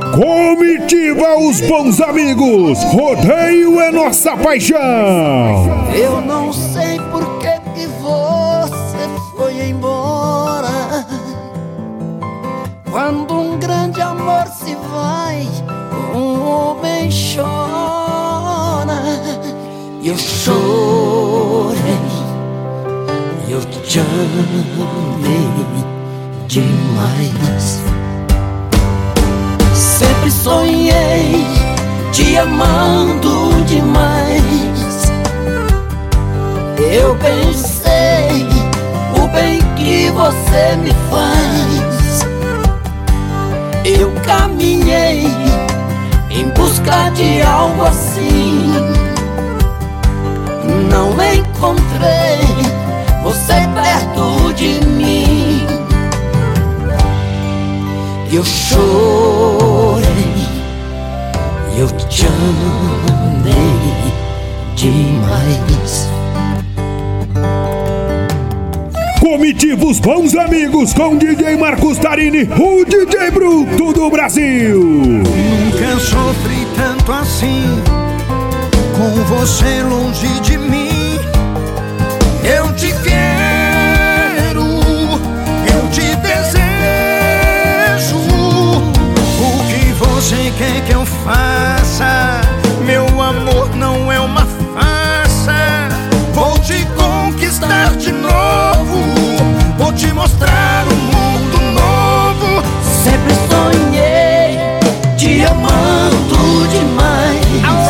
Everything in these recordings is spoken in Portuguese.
Comitiva Os Bons Amigos, rodeio é nossa paixão. Eu não sei por que você foi embora. Quando um grande amor se vai, um homem chora. Eu chorei, eu te amei demais. Sempre sonhei te amando demais. Eu pensei o bem que você me faz. Eu caminhei em busca de algo assim. Não encontrei você perto de mim. Eu chorei, eu te amei demais. Comitiva Os Bons Amigos com DJ Marcos Tarini, o DJ Bruto do Brasil. Nunca sofri tanto assim, com você longe de mim. Eu te quero, eu te desejo. O que você quer que eu faça? Meu amor não é uma farsa. Vou te conquistar de novo, vou te mostrar um mundo novo. Sempre sonhei te amando demais.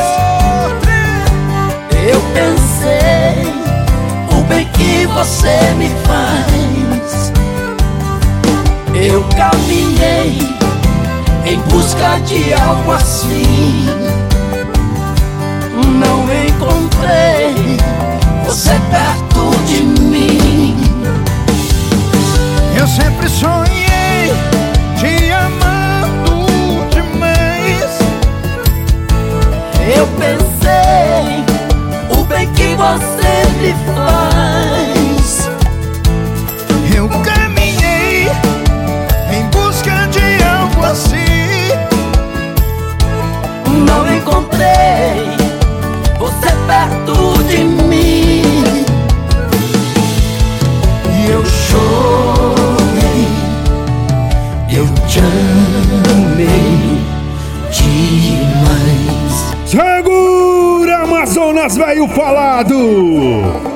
Eu pensei o bem que você me faz. Eu caminhei em busca de algo assim. Não encontrei você perto de mim. Eu sempre sonhei te amando demais. Eu pensei o bem que você me faz. Eu caminhei em busca de algo assim. Não encontrei você perto de mim. E eu chorei, eu te amei demais. Segura, Amazonas velho falado.